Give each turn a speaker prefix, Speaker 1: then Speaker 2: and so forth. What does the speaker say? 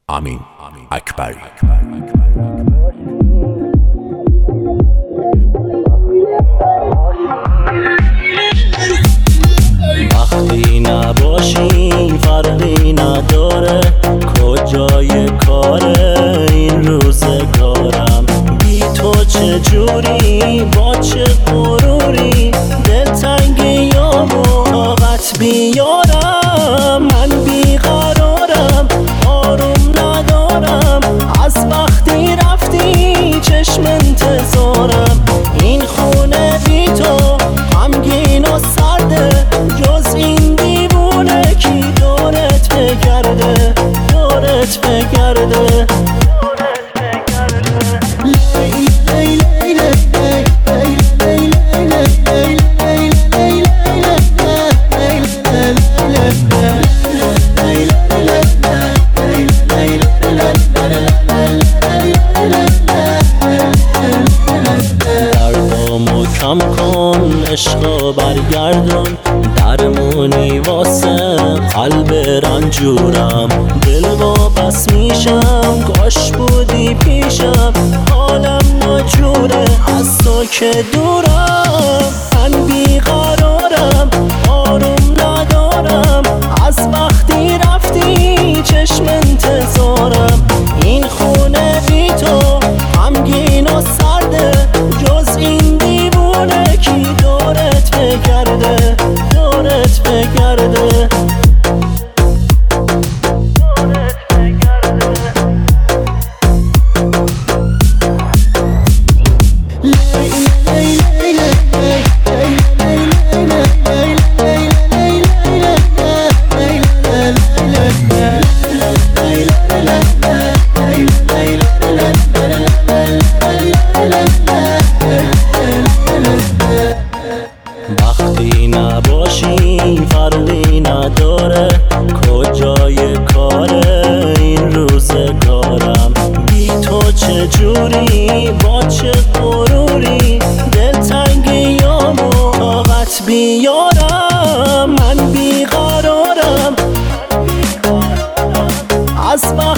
Speaker 1: امین اکبری.
Speaker 2: وقتی نباشی فرقی نداره کجای کاره این روزگارم، بی تو چجوری با چه غروری دلتنگی یا طاقت بیارم. من بیقرارم آروم ندارم از وقتی رفتی چشم انتظارم. این خونه بی تو غمگین و سرده، جز این دیوونه کی دورت بگرده دورت بگرده. دردامو کم کن عشقا برگردون، درمونی واسه قلب رنجورم. دل واپس میشم کاش بودی پیشم، حالم ناجوره از تو که دورم. من بیقرارم آروم ندارم از وقتی رفتی چشم انتظارم. این خونه بی تو غمگین و سرده، جز این دیوونه کی دورت بگرده دورت بگرده. وقتی نباشی فرقی نداره کجای کاره این روزگارم، بی تو چجوری با چه غروری دلتنگی یا طاقت بیارم. من بیقرارم از